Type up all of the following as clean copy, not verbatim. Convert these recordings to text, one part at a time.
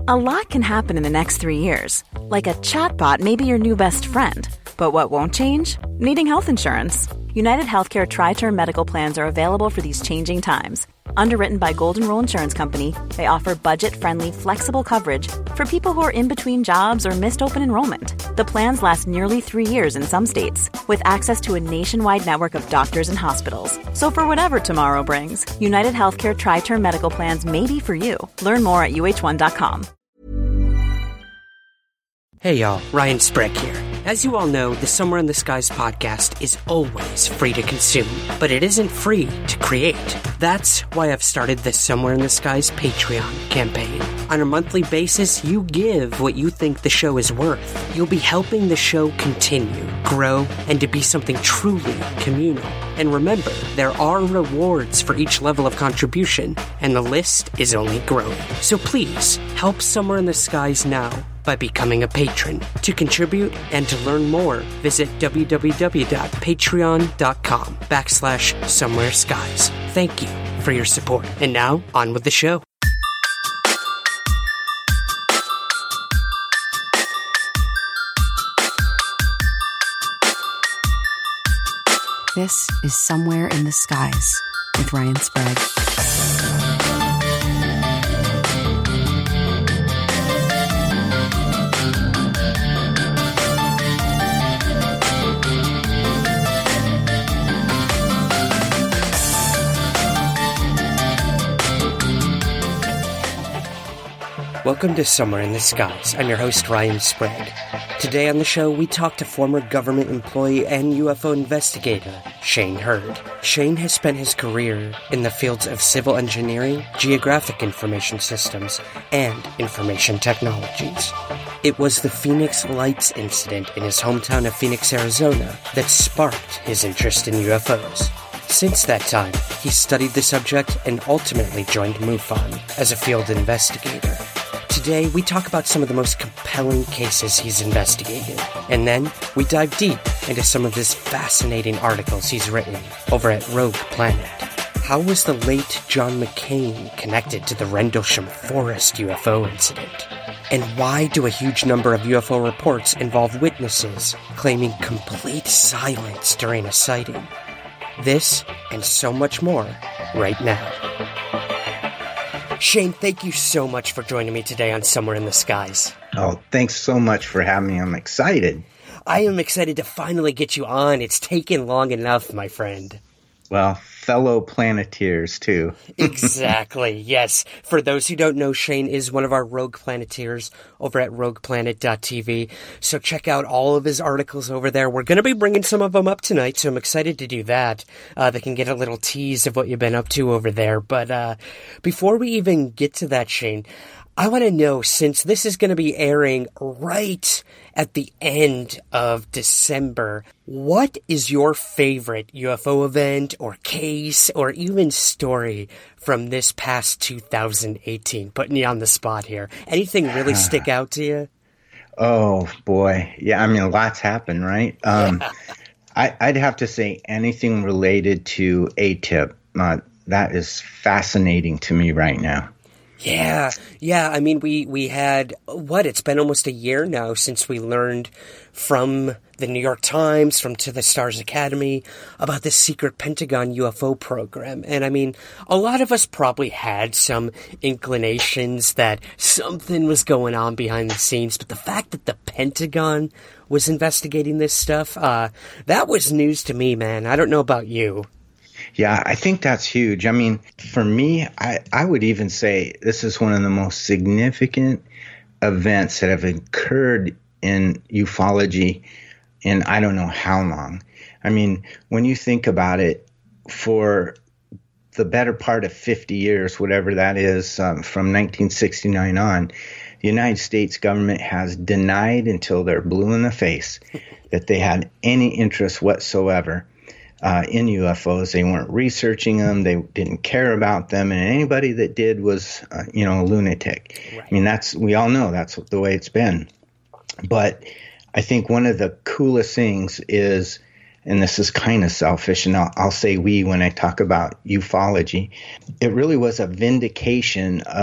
A lot can happen in the next 3 years. Like a chatbot may be your new best friend. But what won't change? Needing health insurance. United Healthcare Tri-Term Medical Plans are available for these changing times. Underwritten by Golden Rule Insurance Company, they offer budget-friendly, flexible coverage for people who are in between jobs or missed open enrollment. The plans last nearly 3 years in some states, with access to a nationwide network of doctors and hospitals. So for whatever tomorrow brings, United Healthcare Tri-Term Medical Plans may be for you. Learn more at uh1.com. Hey y'all, Ryan Sprague here. As you all know, the Somewhere in the Skies podcast is always free to consume, but it isn't free to create. That's why I've started the Somewhere in the Skies Patreon campaign. On a monthly basis, you give what you think the show is worth. You'll be helping the show continue, grow, and to be something truly communal. And remember, there are rewards for each level of contribution, and the list is only growing. So please, help Somewhere in the Skies now by becoming a patron. To contribute and to learn more, visit www.patreon.com/Somewhere Skies. Thank you for your support. And now, on with the show. This is Somewhere in the Skies with Ryan Sprague. Welcome to Somewhere in the Skies. I'm your host, Ryan Sprague. Today on the show, we talk to former government employee and UFO investigator, Shane Hurd. Shane has spent his career in the fields of civil engineering, geographic information systems, and information technologies. It was the Phoenix Lights incident in his hometown of Phoenix, Arizona, that sparked his interest in UFOs. Since that time, he studied the subject and ultimately joined MUFON as a field investigator. Today, we talk about some of the most compelling cases he's investigated, and then we dive deep into some of his fascinating articles he's written over at Rogue Planet. How was the late John McCain connected to the Rendlesham Forest UFO incident? And why do a huge number of UFO reports involve witnesses claiming complete silence during a sighting? This and so much more right now. Shane, thank you so much for joining me today on Somewhere in the Skies. Oh, thanks so much for having me. I'm excited. I am excited to finally get you on. It's taken long enough, my friend. Well, fellow Planeteers, too. Exactly, yes. For those who don't know, Shane is one of our Rogue Planeteers over at rogueplanet.tv, so check out all of his articles over there. We're going to be bringing some of them up tonight, so I'm excited to do that. They can get a little tease of what you've been up to over there. But before we even get to that, Shane, I want to know, since this is going to be airing right at the end of December, what is your favorite UFO event or case or even story from this past 2018? Putting you on the spot here. Anything really stick out to you? Oh, boy. Yeah, I mean, lots happened, right? I'd have to say anything related to ATIP. That is fascinating to me right now. Yeah. I mean, we had, it's been almost a year now since we learned from the New York Times, from To the Stars Academy, about the secret Pentagon UFO program. And I mean, a lot of us probably had some inclinations that something was going on behind the scenes, but the fact that the Pentagon was investigating this stuff, that was news to me, man. I don't know about you. Yeah, I think that's huge. I mean, for me, I would even say this is one of the most significant events that have occurred in ufology in I don't know how long. I mean, when you think about it, for the better part of 50 years, whatever that is, from 1969 on, the United States government has denied until they're blue in the face that they had any interest whatsoever in UFOs. They weren't researching them. They didn't care about them. And anybody that did was, a lunatic. Right. I mean, we all know that's the way it's been. But I think one of the coolest things is, and this is kind of selfish, and I'll say we when I talk about ufology, it really was a vindication of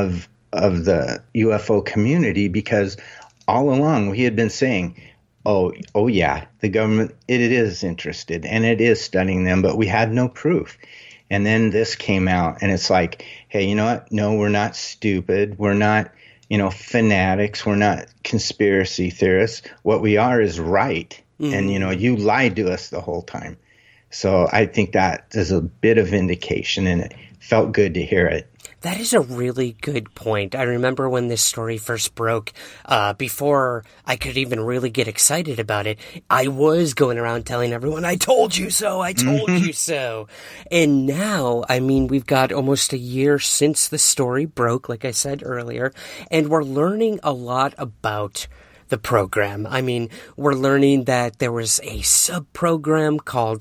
of the UFO community, because all along we had been saying, oh yeah, the government, it is interested and it is studying them, but we had no proof. And then this came out, and it's like, hey, you know what? No, we're not stupid. We're not, fanatics. We're not conspiracy theorists. What we are is right. Mm-hmm. And, you lied to us the whole time. So I think that is a bit of vindication, and it felt good to hear it. That is a really good point. I remember when this story first broke, before I could even really get excited about it, I was going around telling everyone, I told you so, I told you so. And now, we've got almost a year since the story broke, like I said earlier, and we're learning a lot about the program. We're learning that there was a sub-program called,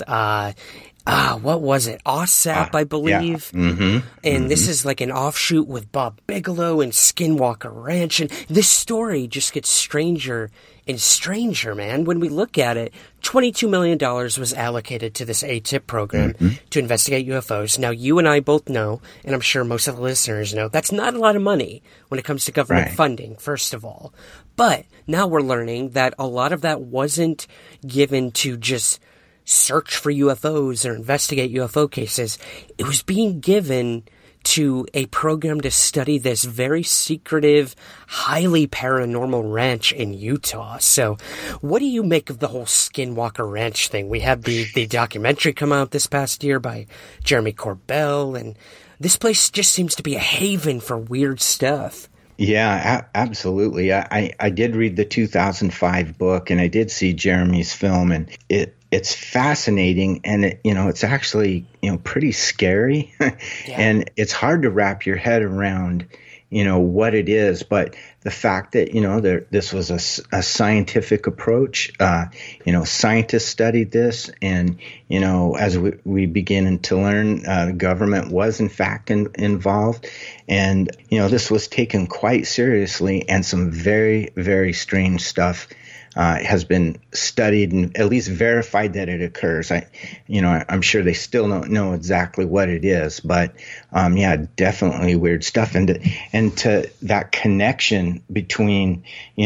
what was it? OSAP, I believe. Yeah. Mm-hmm. And this is like an offshoot with Bob Bigelow and Skinwalker Ranch. And this story just gets stranger and stranger, man. When we look at it, $22 million was allocated to this ATIP program to investigate UFOs. Now, you and I both know, and I'm sure most of the listeners know, that's not a lot of money when it comes to government funding, first of all. But now we're learning that a lot of that wasn't given to just search for UFOs or investigate UFO cases. It was being given to a program to study this very secretive, highly paranormal ranch in Utah. So what do you make of the whole Skinwalker Ranch thing? We had the documentary come out this past year by Jeremy Corbell, and this place just seems to be a haven for weird stuff. Yeah, absolutely. I did read the 2005 book, and I did see Jeremy's film, and it's fascinating, and it's actually pretty scary, and it's hard to wrap your head around what it is. But the fact that this was a scientific approach, scientists studied this, and as we begin to learn, the government was in fact involved, and this was taken quite seriously, and some very, very strange stuff has been studied and at least verified that it occurs. I'm sure they still don't know exactly what it is, but definitely weird stuff. And to that connection between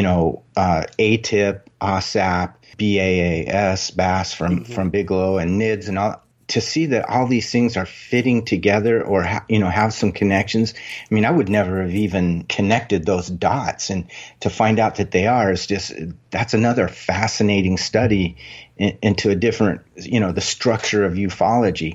ATIP, OSAP, BAS from Bigelow, and NIDS, and all, to see that all these things are fitting together, or have some connections. I would never have even connected those dots, and to find out that they are that's another fascinating study into a different, the structure of ufology.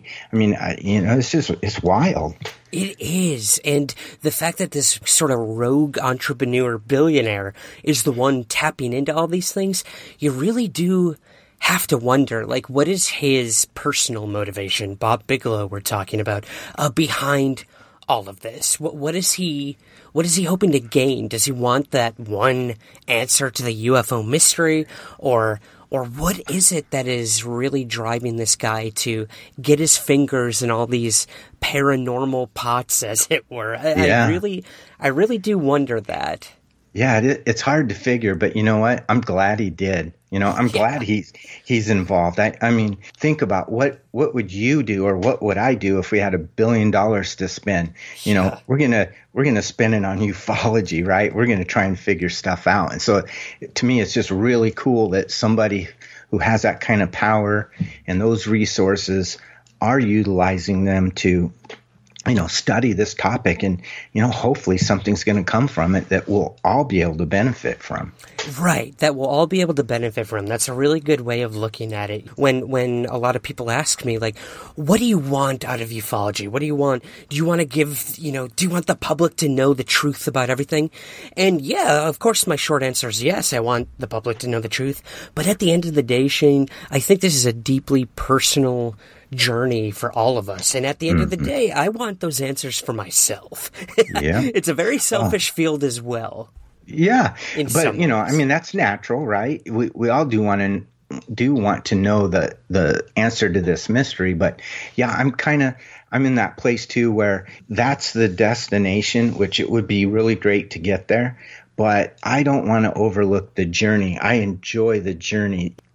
It's wild. It is. And the fact that this sort of rogue entrepreneur billionaire is the one tapping into all these things, you really do have to wonder, what is his personal motivation? Bob Bigelow we're talking about, behind all of this. What is he hoping to gain? Does he want that one answer to the UFO mystery, or what is it that is really driving this guy to get his fingers in all these paranormal pots, as it were? I really do wonder that. Yeah, it's hard to figure, but you know what? I'm glad he did. I'm glad he's involved. Think about what would you do, or what would I do if we had $1 billion to spend? We're gonna spend it on ufology, right? We're gonna try and figure stuff out. And so, to me, it's just really cool that somebody who has that kind of power and those resources are utilizing them to study this topic, and, hopefully something's going to come from it that we'll all be able to benefit from. Right. That we'll all be able to benefit from. That's a really good way of looking at it. When a lot of people ask me, what do you want out of ufology? What do you want? Do you want to give, do you want the public to know the truth about everything? And yeah, of course, my short answer is yes, I want the public to know the truth. But at the end of the day, Shane, I think this is a deeply personal journey for all of us, and at the end of the day, I want those answers for myself. Yeah. It's a very selfish field as well. Yeah, but that's natural, right? We all do want to know the answer to this mystery, but yeah, I'm in that place too where that's the destination, which it would be really great to get there, but I don't want to overlook the journey. I enjoy the journey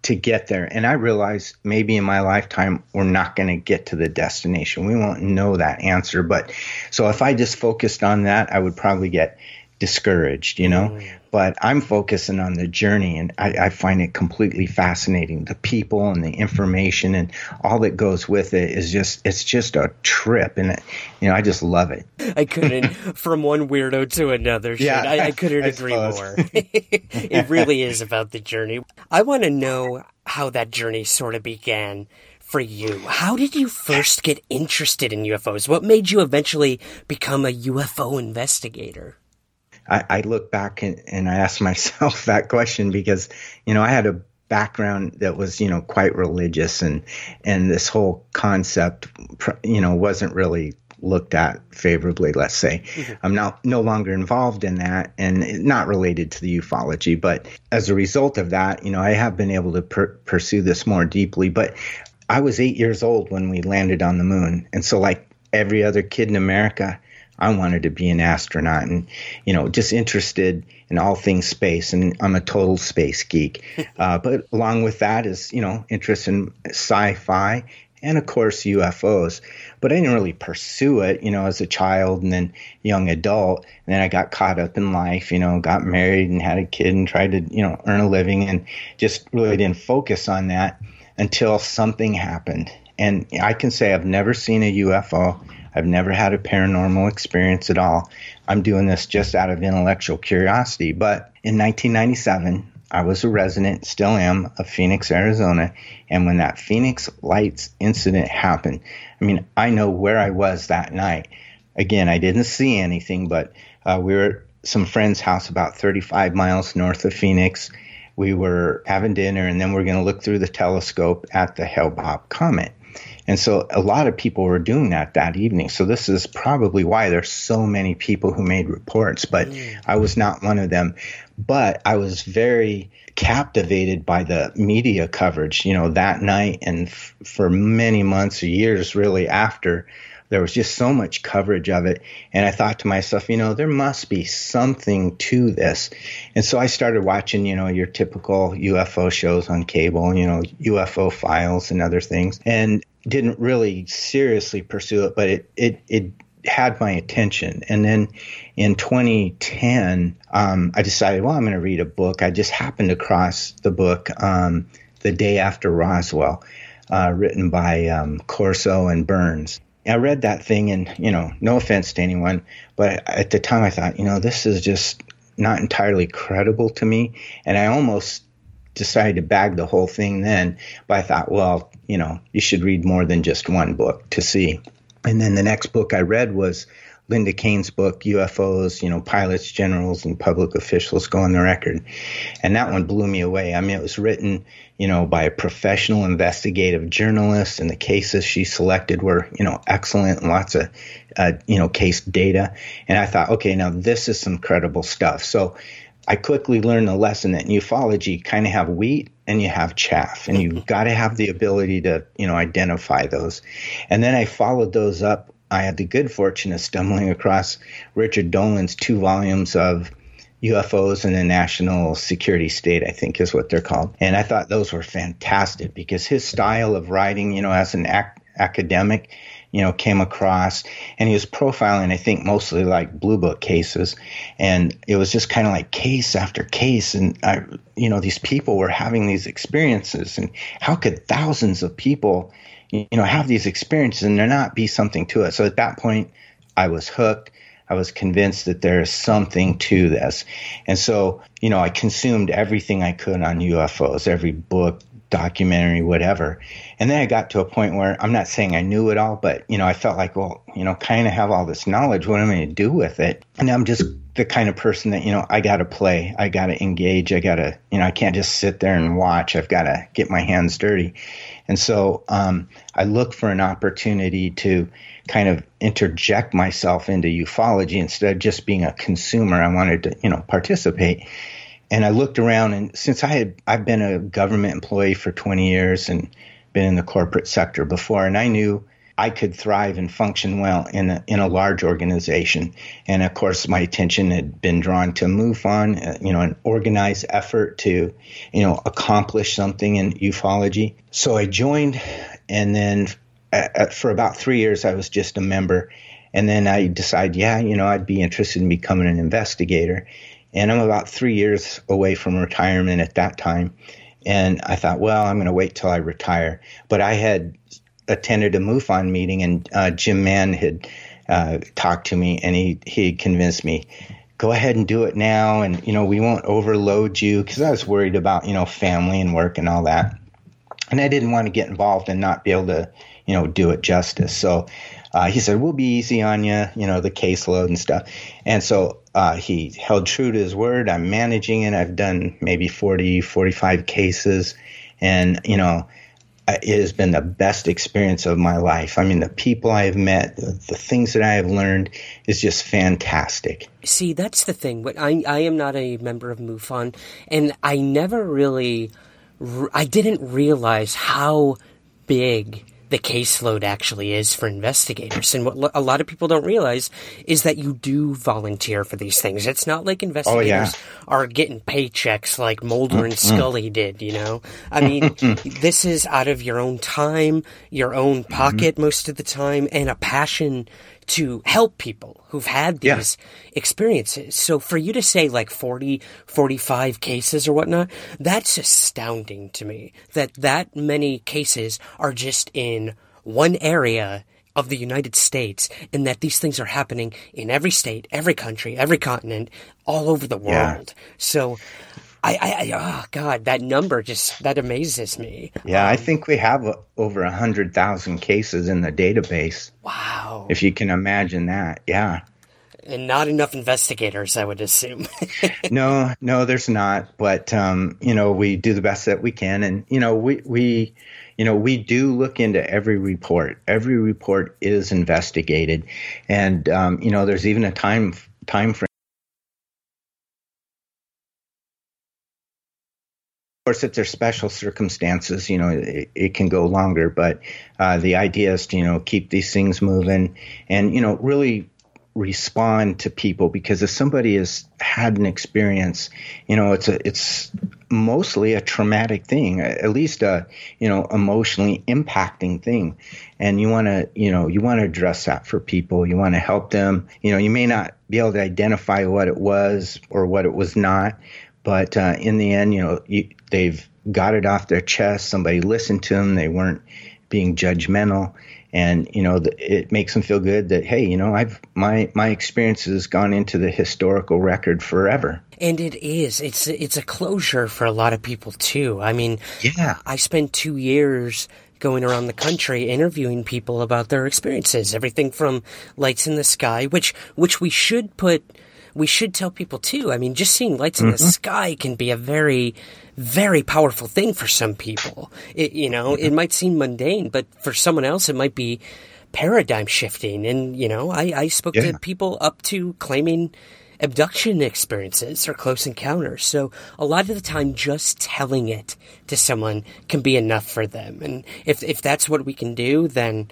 to get there. And I realize maybe in my lifetime, we're not going to get to the destination. We won't know that answer. But so if I just focused on that, I would probably get discouraged, but I'm focusing on the journey, and I find it completely fascinating. The people and the information and all that goes with it is it's just a trip. And, I just love it. I couldn't, from one weirdo to another. Yeah, I couldn't agree more. It really is about the journey. I want to know how that journey sort of began for you. How did you first get interested in UFOs? What made you eventually become a UFO investigator? I look back and I ask myself that question because, I had a background that was, quite religious, and this whole concept, wasn't really looked at favorably, let's say. Mm-hmm. I'm no longer involved in that and not related to the ufology. But as a result of that, I have been able to pursue this more deeply. But I was 8 years old when we landed on the moon. And so like every other kid in America, I wanted to be an astronaut and, just interested in all things space. And I'm a total space geek. But along with that is, interest in sci-fi and, of course, UFOs. But I didn't really pursue it, as a child and then young adult. And then I got caught up in life, got married and had a kid and tried to, earn a living and just really didn't focus on that until something happened. And I can say I've never seen a UFO. I've never had a paranormal experience at all. I'm doing this just out of intellectual curiosity. But in 1997, I was a resident, still am, of Phoenix, Arizona. And when that Phoenix Lights incident happened, I know where I was that night. Again, I didn't see anything, but we were at some friend's house about 35 miles north of Phoenix. We were having dinner, and then we were going to look through the telescope at the Hale-Bopp comet. And so a lot of people were doing that evening. So this is probably why there's so many people who made reports, but I was not one of them. But I was very captivated by the media coverage, that night and for many months or years really after. There was just so much coverage of it. And I thought to myself, there must be something to this. And so I started watching, your typical UFO shows on cable, UFO Files and other things, and didn't really seriously pursue it, but it had my attention. And then in 2010, I decided, I'm going to read a book. I just happened across the book, The Day After Roswell, written by Corso and Burns. I read that thing and, no offense to anyone, but at the time I thought, this is just not entirely credible to me. And I almost decided to bag the whole thing then, but I thought, you should read more than just one book to see. And then the next book I read was Linda Kane's book, UFOs, Pilots, Generals, and Public Officials Go on the Record. And that one blew me away. It was written, by a professional investigative journalist, and the cases she selected were, excellent and lots of, case data. And I thought, okay, now this is some credible stuff. So I quickly learned the lesson that in ufology, you kind of have wheat and you have chaff, and you've got to have the ability to, identify those. And then I followed those up. I had the good fortune of stumbling across Richard Dolan's 2 volumes of UFOs in the National Security State, I think is what they're called. And I thought those were fantastic because his style of writing, as an academic, came across, and he was profiling, I think, mostly like Blue Book cases. And it was just kind of like case after case. And, these people were having these experiences, and how could thousands of people have these experiences and there not be something to it? So at that point, I was hooked. I was convinced that there is something to this. And so, I consumed everything I could on UFOs, every book, documentary, whatever. And then I got to a point where I'm not saying I knew it all, but, I felt like, kind of have all this knowledge. What am I going to do with it? And I'm just the kind of person that, I got to play. I got to engage. I got to, I can't just sit there and watch. I've got to get my hands dirty. And so I looked for an opportunity to kind of interject myself into ufology instead of just being a consumer. I wanted to, participate. And I looked around, and since I've been a government employee for 20 years and been in the corporate sector before, and I knew I could thrive and function well in a large organization. And of course, my attention had been drawn to MUFON, an organized effort to, accomplish something in ufology. So I joined, and then for about 3 years, I was just a member. And then I decided, I'd be interested in becoming an investigator. And I'm about 3 years away from retirement at that time. And I thought, well, I'm going to wait till I retire. But I had attended a MUFON meeting, and Jim Mann had talked to me, and he convinced me, go ahead and do it now. And, we won't overload you, because I was worried about, family and work and all that. And I didn't want to get involved and not be able to, do it justice. So he said, we'll be easy on you, the caseload and stuff. And so he held true to his word. I'm managing it. I've done maybe 40, 45 cases. And, it has been the best experience of my life. I mean, the people I have met, the things that I have learned is just fantastic. See, that's the thing. But I am not a member of MUFON, and I never really, I didn't realize how big the caseload actually is for investigators. And what a lot of people don't realize is that you do volunteer for these things. It's not like investigators are getting paychecks like Mulder and Scully did, I mean, this is out of your own time, your own pocket most of the time, and a passion to help people who've had these experiences. So for you to say like 40, 45 cases or whatnot, that's astounding to me, that many cases are just in one area of the United States, and that these things are happening in every state, every country, every continent, all over the world. So oh God, that number that amazes me. Yeah, I think we have over 100,000 cases in the database. Wow. If you can imagine that, yeah. And not enough investigators, I would assume. No, there's not. But, we do the best that we can. And, we do look into every report. Every report is investigated. And, there's even a time frame. Of course, if there's special circumstances, it can go longer. But the idea is to, keep these things moving and, really respond to people, because if somebody has had an experience, it's mostly a traumatic thing, at least a, emotionally impacting thing. And you want to address that for people. You want to help them. You may not be able to identify what it was or what it was not. But in the end, they've got it off their chest. Somebody listened to them. They weren't being judgmental. And, it makes them feel good that, hey, my experience has gone into the historical record forever. And it is. It's a closure for a lot of people, too. I mean, I spent 2 years going around the country interviewing people about their experiences. Everything from lights in the sky, which we should tell people too. I mean, just seeing lights in the sky can be a very, very powerful thing for some people. It might seem mundane, but for someone else, it might be paradigm shifting. And, I spoke to people up to claiming abduction experiences or close encounters. So a lot of the time, just telling it to someone can be enough for them. And if that's what we can do, then,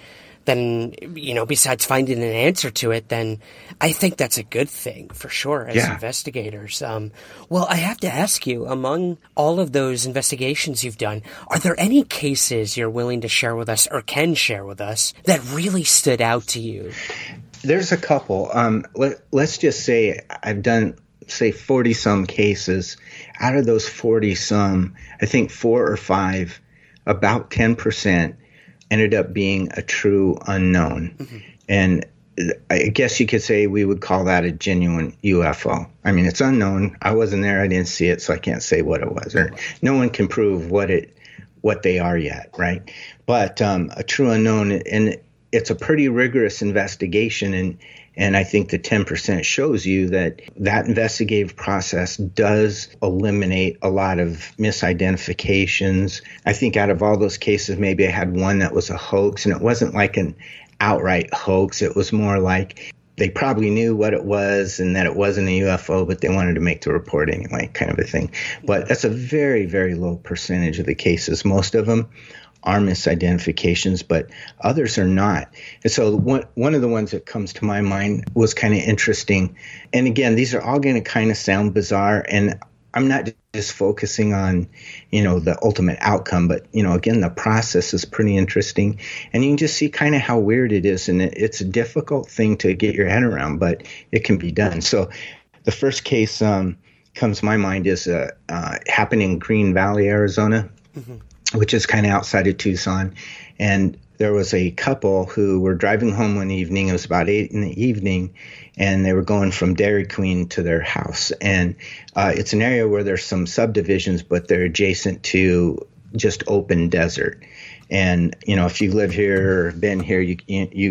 besides finding an answer to it, then I think that's a good thing for sure as investigators. Well, I have to ask you, among all of those investigations you've done, are there any cases you're willing to share with us or can share with us that really stood out to you? There's a couple. Let's just say I've done, 40 some cases. Out of those 40 some, I think 4 or 5, about 10%, ended up being a true unknown. And I guess you could say we would call that a genuine UFO. I mean, it's unknown. I wasn't there. I didn't see it, so I can't say what it was. Or no one can prove what they are yet, right? But a true unknown, and it's a pretty rigorous investigation, and I think the 10% shows you that investigative process does eliminate a lot of misidentifications. I think out of all those cases, maybe I had one that was a hoax, and it wasn't like an outright hoax. It was more like they probably knew what it was and that it wasn't a UFO, but they wanted to make the report anyway, kind of a thing. But that's a very, very low percentage of the cases. Most of them are misidentifications, but others are not. And so one of the ones that comes to my mind was kind of interesting. And again, these are all going to kind of sound bizarre, and I'm not just focusing on, the ultimate outcome, but, again, the process is pretty interesting. And you can just see kind of how weird it is. And it's a difficult thing to get your head around, but it can be done. So the first case comes to my mind is happened in Green Valley, Arizona, which is kind of outside of Tucson. And there was a couple who were driving home one evening. It was about 8 p.m, and they were going from Dairy Queen to their house. And it's an area where there's some subdivisions, but they're adjacent to just open desert. And, if you live here or been here, you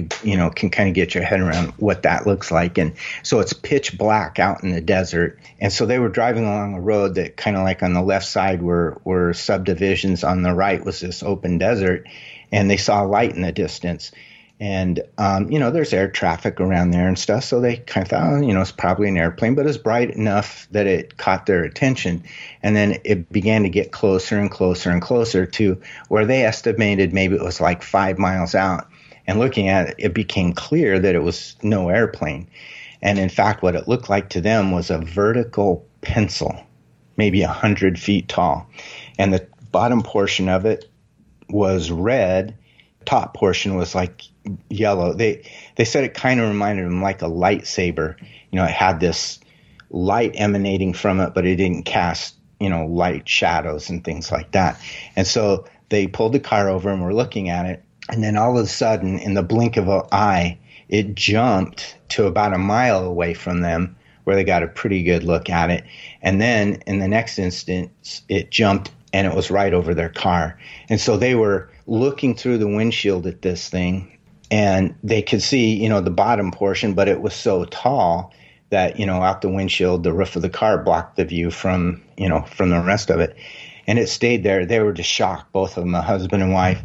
can kind of get your head around what that looks like. And so it's pitch black out in the desert. And so they were driving along a road that kind of like on the left side were subdivisions. On the right was this open desert. And they saw a light in the distance. And, there's air traffic around there and stuff. So they kind of thought, it's probably an airplane, but it was bright enough that it caught their attention. And then it began to get closer and closer and closer to where they estimated maybe it was like 5 miles out. And looking at it, it became clear that it was no airplane. And in fact, what it looked like to them was a vertical pencil, maybe 100 feet tall. And the bottom portion of it was red. Top portion was like yellow. They said it kind of reminded them like a lightsaber. It had this light emanating from it, but it didn't cast, light shadows and things like that. And so they pulled the car over and were looking at it. And then all of a sudden, in the blink of an eye, it jumped to about a mile away from them where they got a pretty good look at it. And then in the next instance, it jumped and it was right over their car. And so they were looking through the windshield at this thing, and they could see, the bottom portion, but it was so tall that, out the windshield, the roof of the car blocked the view from the rest of it. And it stayed there. They were just shocked, both of them, a husband and wife.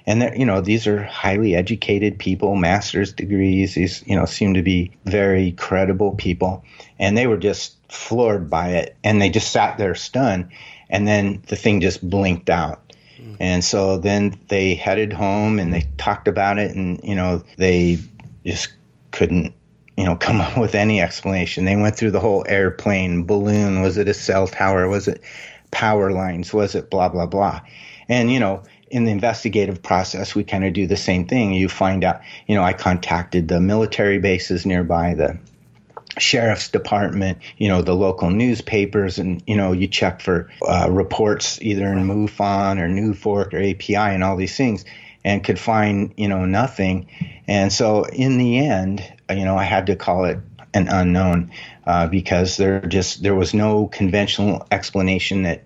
And these are highly educated people, master's degrees. These, seem to be very credible people. And they were just floored by it. And they just sat there stunned. And then the thing just blinked out. And so then they headed home and they talked about it, and, they just couldn't, come up with any explanation. They went through the whole airplane, balloon. Was it a cell tower? Was it power lines? Was it blah, blah, blah? And, in the investigative process, we kind of do the same thing. You find out, I contacted the military bases nearby, the sheriff's department, the local newspapers, and, you check for reports either in MUFON or NUFORC or API and all these things, and could find, nothing. And so in the end, I had to call it an unknown because there was no conventional explanation that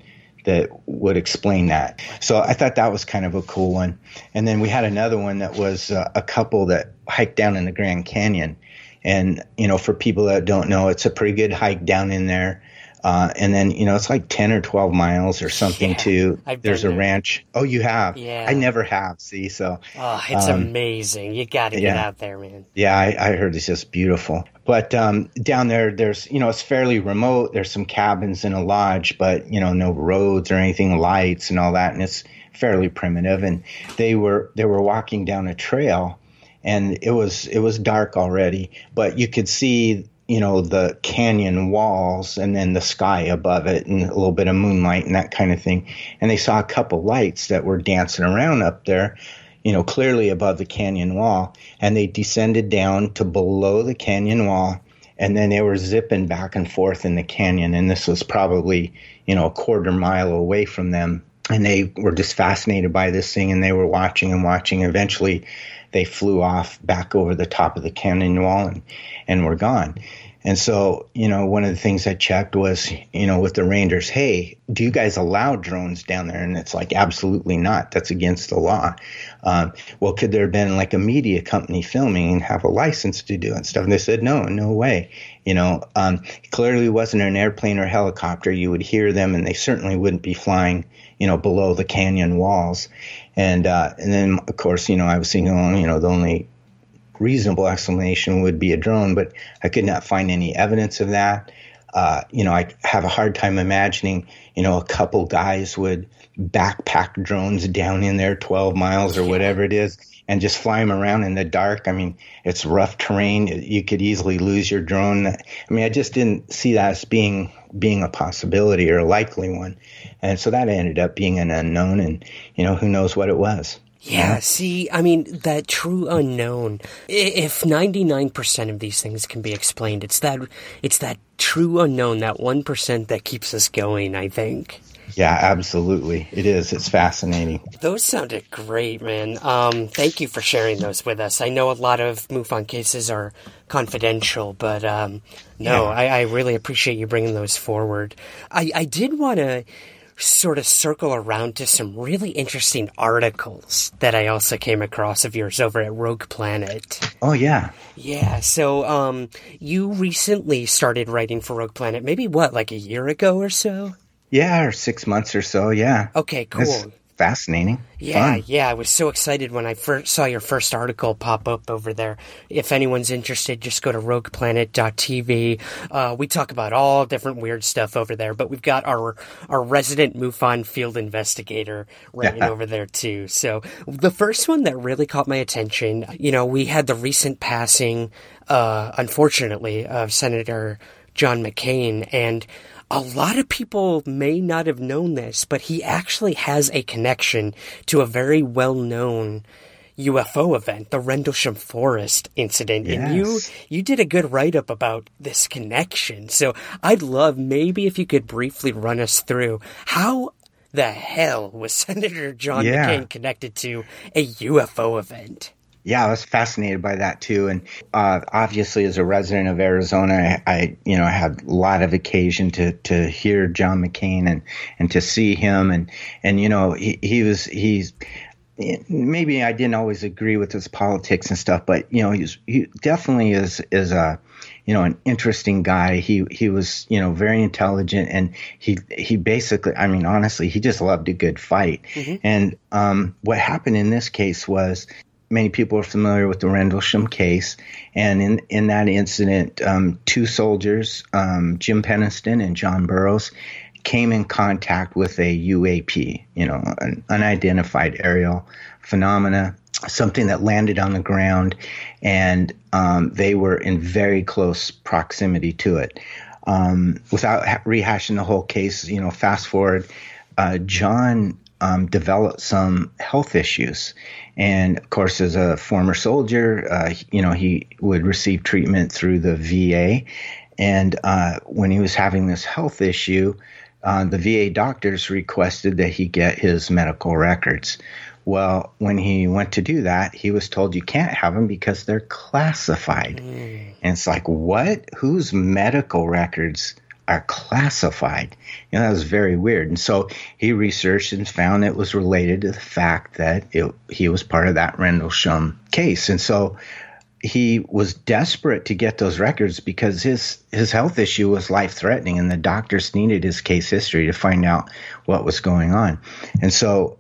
would explain that. So I thought that was kind of a cool one. And then we had another one that was a couple that hiked down in the Grand Canyon. And, for people that don't know, it's a pretty good hike down in there. And then, it's like 10 or 12 miles or something too. There's a ranch. Oh, you have? Yeah. I never have. See, so. Oh, it's amazing. You got to get out there, man. Yeah, I heard it's just beautiful. But down there, there's, it's fairly remote. There's some cabins and a lodge, but, no roads or anything, lights and all that. And it's fairly primitive. And they were walking down a trail. And it was dark already, but you could see, the canyon walls and then the sky above it and a little bit of moonlight and that kind of thing. And they saw a couple lights that were dancing around up there, clearly above the canyon wall. And they descended down to below the canyon wall. And then they were zipping back and forth in the canyon. And this was probably, a quarter mile away from them. And they were just fascinated by this thing, and they were watching and watching. Eventually, they flew off back over the top of the canyon wall and were gone. And so, one of the things I checked was, with the rangers, hey, do you guys allow drones down there? And it's like, absolutely not. That's against the law. Well, could there have been like a media company filming and have a license to do it and stuff? And they said, no way. Clearly wasn't an airplane or helicopter. You would hear them, and they certainly wouldn't be flying, below the canyon walls. And then, of course, I was thinking, the only reasonable explanation would be a drone, but I could not find any evidence of that. I have a hard time imagining, a couple guys would backpack drones down in there 12 miles or whatever it is and just fly them around in the dark. I mean, it's rough terrain. You could easily lose your drone. I mean, I just didn't see that as being a possibility or a likely one. And so that ended up being an unknown, and, who knows what it was. Yeah, see, I mean, that true unknown, if 99% of these things can be explained, it's that true unknown, that 1% that keeps us going, I think. Yeah, absolutely. It is. It's fascinating. Those sounded great, man. Thank you for sharing those with us. I know a lot of MUFON cases are confidential, but I really appreciate you bringing those forward. I did want to sort of circle around to some really interesting articles that I also came across of yours over at Rogue Planet. Oh, yeah. Yeah, so you recently started writing for Rogue Planet, maybe like a year ago or so? Yeah, or 6 months or so, yeah. Okay, cool. That's fascinating. Yeah, Fun. yeah, I was so excited when I first saw your first article pop up over there. If anyone's interested, just go to rogueplanet.tv. We talk about all different weird stuff over there, but we've got our resident MUFON field investigator writing over there too. So the first one that really caught my attention, we had the recent passing, unfortunately, of Senator John McCain, and a lot of people may not have known this, but he actually has a connection to a very well-known UFO event, the Rendlesham Forest incident. Yes. And you did a good write-up about this connection. So I'd love maybe if you could briefly run us through how the hell was Senator John McCain connected to a UFO event? Yeah, I was fascinated by that too. And obviously, as a resident of Arizona, I had a lot of occasion to hear John McCain and to see him. And he's maybe I didn't always agree with his politics and stuff, but he definitely is a an interesting guy. He was very intelligent, and he basically, I mean, honestly, he just loved a good fight. Mm-hmm. And what happened in this case was, many people are familiar with the Rendlesham case, and in that incident, two soldiers, Jim Peniston and John Burroughs, came in contact with a UAP, an unidentified aerial phenomena, something that landed on the ground, and they were in very close proximity to it. Without rehashing the whole case, fast forward, John developed some health issues. And of course, as a former soldier, he would receive treatment through the VA. And when he was having this health issue, the VA doctors requested that he get his medical records. Well, when he went to do that, he was told you can't have them because they're classified. And it's like, what? Whose medical records are classified? That was very weird. And so he researched and found it was related to the fact that he was part of that Rendlesham case. And so he was desperate to get those records because his health issue was life-threatening, and the doctors needed his case history to find out what was going on. And so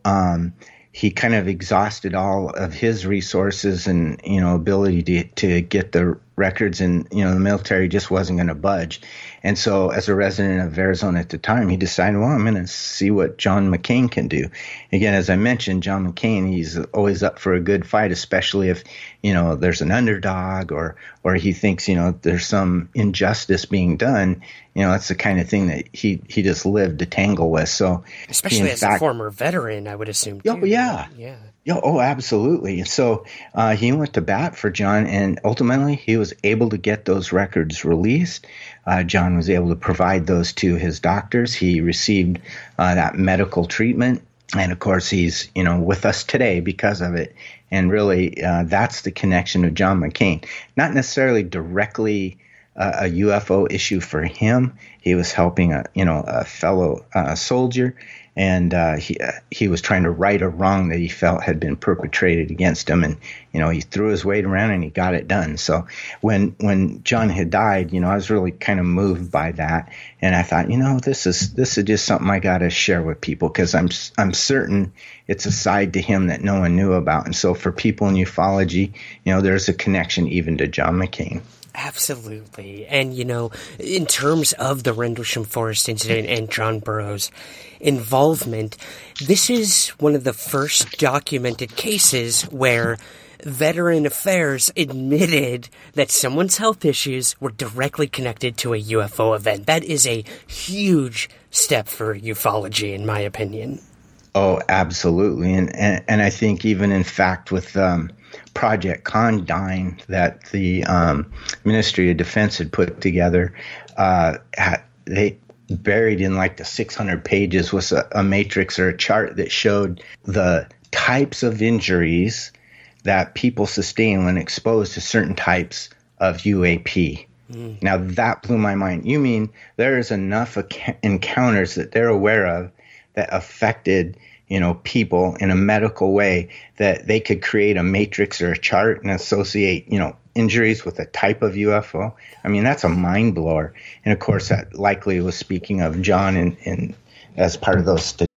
he kind of exhausted all of his resources and ability to get the records, and the military just wasn't going to budge. And so, as a resident of Arizona at the time, he decided, well, I'm going to see what John McCain can do. Again, as I mentioned, John McCain, he's always up for a good fight, especially if there's an underdog or he thinks there's some injustice being done. That's the kind of thing that he just lived to tangle with. So, especially as a former veteran, I would assume too. Oh, yeah. Yeah, oh, absolutely. And so he went to bat for John, and ultimately he was able to get those records released. John was able to provide those to his doctors. He received that medical treatment, and of course he's with us today because of it. And really, that's the connection of John McCain. Not necessarily directly a UFO issue for him. He was helping a fellow soldier. And he was trying to right a wrong that he felt had been perpetrated against him, and he threw his weight around and he got it done. So when John had died, I was really kind of moved by that, and I thought, this is just something I got to share with people, because I'm certain it's a side to him that no one knew about. And so for people in ufology, there's a connection even to John McCain. Absolutely. And, in terms of the Rendlesham Forest incident and John Burroughs' involvement, this is one of the first documented cases where Veteran Affairs admitted that someone's health issues were directly connected to a UFO event. That is a huge step for ufology, in my opinion. Oh, absolutely. And I think even in fact with Project Condign that the Ministry of Defense had put together, they buried in like the 600 pages was a matrix or a chart that showed the types of injuries that people sustain when exposed to certain types of UAP. Now that blew my mind. You mean there's enough encounters that they're aware of that affected, people in a medical way that they could create a matrix or a chart and associate, injuries with a type of UFO? I mean, that's a mind blower. And of course, that likely was speaking of John in as part of those statistics.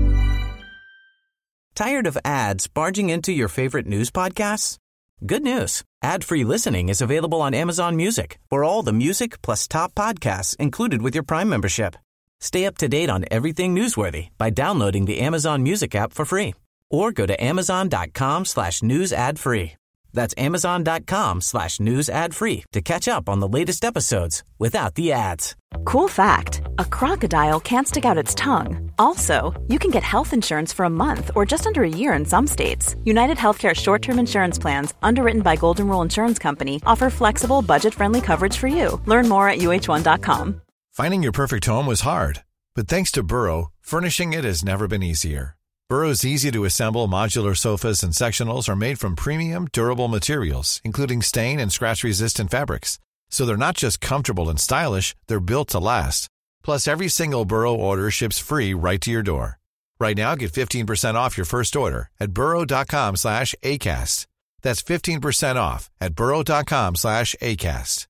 Tired of ads barging into your favorite news podcasts? Good news. Ad-free listening is available on Amazon Music for all the music plus top podcasts included with your Prime membership. Stay up to date on everything newsworthy by downloading the Amazon Music app for free or go to amazon.com/news ad free. That's amazon.com/news ad free to catch up on the latest episodes without the ads. Cool fact, a crocodile can't stick out its tongue. Also, you can get health insurance for a month or just under a year in some states. United Healthcare short-term insurance plans, underwritten by Golden Rule Insurance Company, offer flexible, budget-friendly coverage for you. Learn more at uh1.com. Finding your perfect home was hard, but thanks to Burrow, furnishing it has never been easier. Burrow's easy-to-assemble modular sofas and sectionals are made from premium, durable materials, including stain and scratch-resistant fabrics. So they're not just comfortable and stylish, they're built to last. Plus, every single Burrow order ships free right to your door. Right now, get 15% off your first order at burrow.com/ACAST. That's 15% off at burrow.com/ACAST.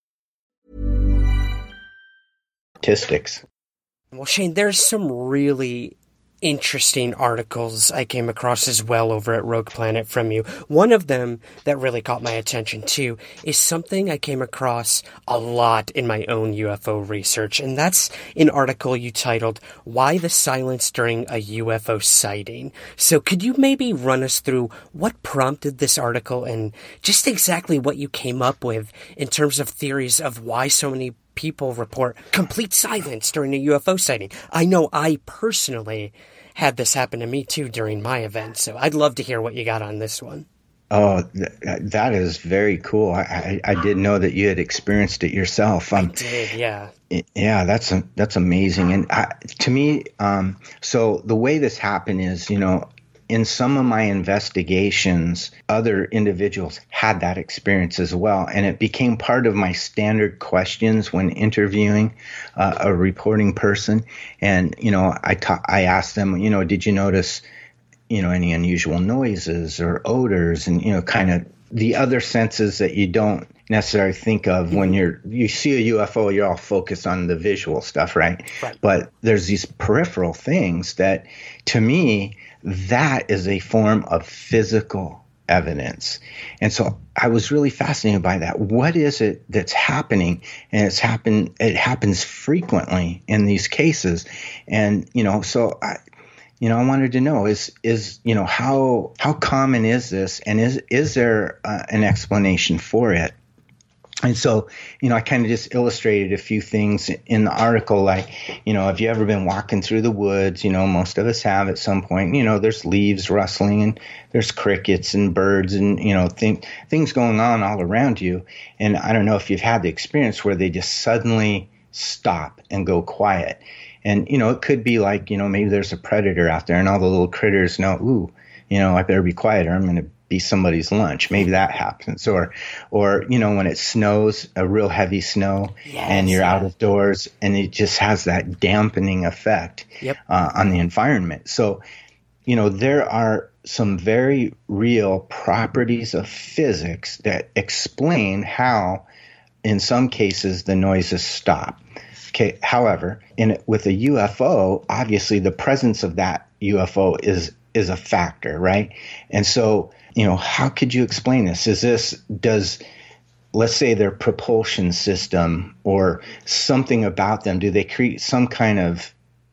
Statistics. Well, Shane, there's some really interesting articles I came across as well over at Rogue Planet from you. One of them that really caught my attention too is something I came across a lot in my own UFO research, and that's an article you titled "Why the Silence During a UFO Sighting." So could you maybe run us through what prompted this article and just exactly what you came up with in terms of theories of why so many people report complete silence during a UFO sighting? I know I personally had this happen to me too during my event, so I'd love to hear what you got on this one. Oh, that is very cool. I didn't know that you had experienced it yourself. I did, yeah. Yeah, that's amazing. And to me, so the way this happened is, in some of my investigations, other individuals had that experience as well. And it became part of my standard questions when interviewing a reporting person. And, I asked them, did you notice, any unusual noises or odors and, kind of the other senses that you don't necessarily think of when you see a UFO, you're all focused on the visual stuff, right? But there's these peripheral things that, to me, that is a form of physical evidence. And so I was really fascinated by that. What is it that's happening? And it happens frequently in these cases. And, so I wanted to know is how common is this? And is there an explanation for it? And so, I kind of just illustrated a few things in the article, like, have you ever been walking through the woods? Most of us have at some point. There's leaves rustling and there's crickets and birds and, things going on all around you. And I don't know if you've had the experience where they just suddenly stop and go quiet. And, it could be like, maybe there's a predator out there and all the little critters know, ooh, I better be quiet or I'm going to be somebody's lunch. Maybe that happens. Or when it snows, a real heavy snow, and you're out of doors, and it just has that dampening effect on the environment. So, there are some very real properties of physics that explain how, in some cases, the noises stop. Okay. However, with a UFO, obviously the presence of that UFO is a factor, right? And so, how could you explain this? let's say their propulsion system or something about them, do they create some kind of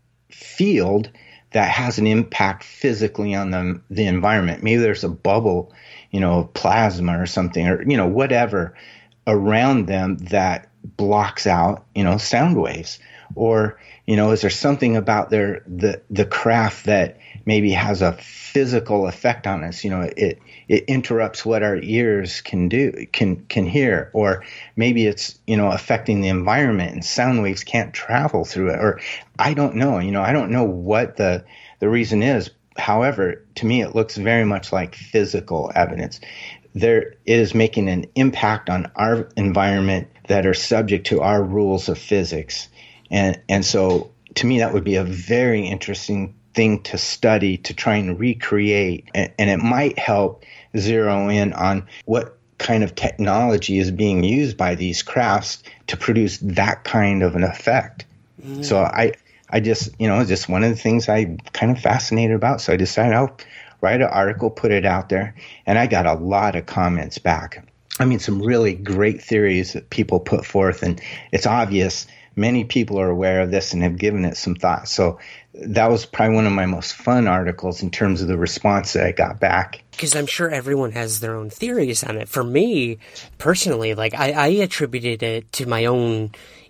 field that has an impact physically on the environment? Maybe there's a bubble, of plasma or something, or, whatever around them that blocks out, sound waves. Or, is there something about the craft that maybe has a physical effect on us? It interrupts what our ears can hear, or maybe it's, affecting the environment and sound waves can't travel through it, or I don't know, I don't know what the reason is. However, to me, it looks very much like physical evidence. It is making an impact on our environment that are subject to our rules of physics. And so to me, that would be a very interesting thing to study, to try and recreate. And it might help zero in on what kind of technology is being used by these crafts to produce that kind of an effect. Mm. So I just, just one of the things I'm kind of fascinated about. So I decided I'll write an article, put it out there, and I got a lot of comments back. I mean, some really great theories that people put forth, and it's obvious many people are aware of this and have given it some thought. So that was probably one of my most fun articles in terms of the response that I got back. Because I'm sure everyone has their own theories on it. For me, personally, I attributed it to my own,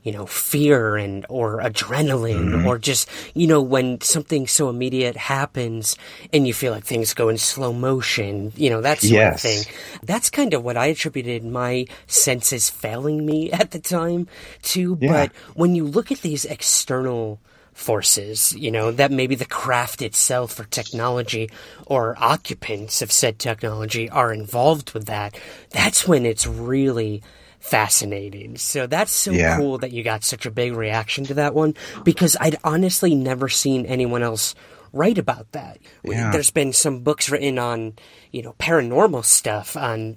fear or adrenaline, mm-hmm. or just, when something so immediate happens and you feel like things go in slow motion, that sort of thing. That's kind of what I attributed my senses failing me at the time to. Yeah. But when you look at these external forces, that maybe the craft itself or technology or occupants of said technology are involved with that's when it's really fascinating. So that's so cool that you got such a big reaction to that one, because I'd honestly never seen anyone else write about that. Yeah. There's been some books written on, paranormal stuff, on,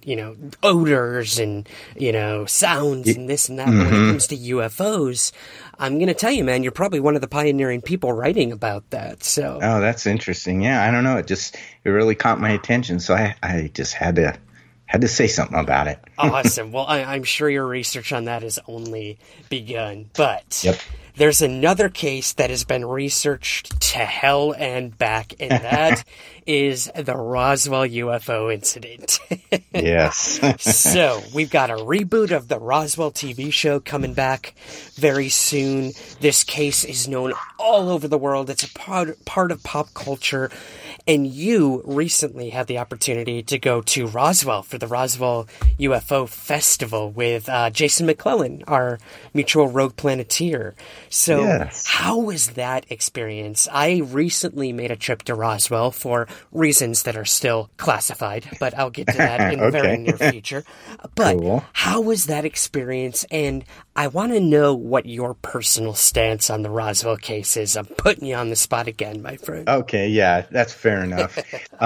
odors and, sounds and this and that. Mm-hmm. When it comes to UFOs, I'm going to tell you, man, you're probably one of the pioneering people writing about that. So, oh, that's interesting. Yeah, I don't know. It really caught my attention. So I just had to say something about it. Awesome. Well, I'm sure your research on that has only begun. But there's another case that has been researched to hell and back, and that is the Roswell UFO incident. Yes. So we've got a reboot of the Roswell TV show coming back very soon. This case is known all over the world. It's a part of pop culture. And you recently had the opportunity to go to Roswell for the Roswell UFO Festival with Jason McClellan, our mutual rogue planeteer. So how was that experience? I recently made a trip to Roswell for reasons that are still classified, but I'll get to that in the very near future. But how was that experience? And I want to know what your personal stance on the Roswell case is. I'm putting you on the spot again, my friend. Okay, yeah, that's fair enough.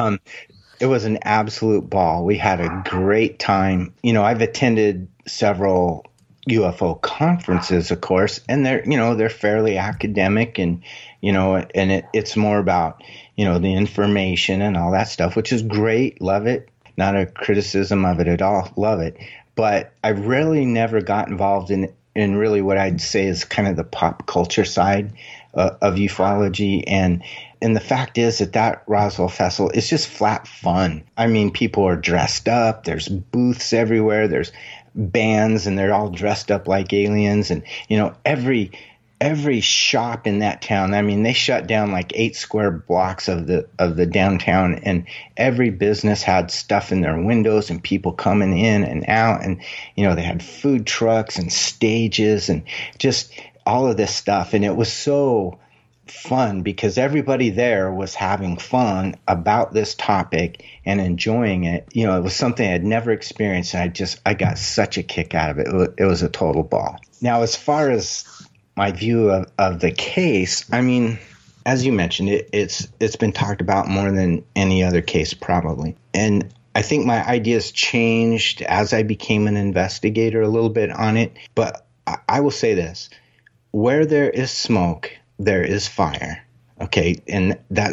It was an absolute ball. We had a great time. I've attended several UFO conferences, of course, and they're fairly academic, and it's more about the information and all that stuff, which is great. Love it. Not a criticism of it at all. Love it. But I really never got involved in really what I'd say is kind of the pop culture side of ufology. And the fact is that Roswell Festival is just flat fun. I mean, people are dressed up. There's booths everywhere. There's bands, and they're all dressed up like aliens. And, every shop in that town, I mean, they shut down like 8 square blocks of the downtown, and every business had stuff in their windows and people coming in and out. And, they had food trucks and stages and just all of this stuff. And it was so fun because everybody there was having fun about this topic and enjoying it. It was something I'd never experienced. And I got such a kick out of it. It was a total ball. Now, as far as my view of the case, I mean, as you mentioned, it's been talked about more than any other case probably. And I think my ideas changed as I became an investigator a little bit on it. But I will say this: where there is smoke, there is fire. Okay, and that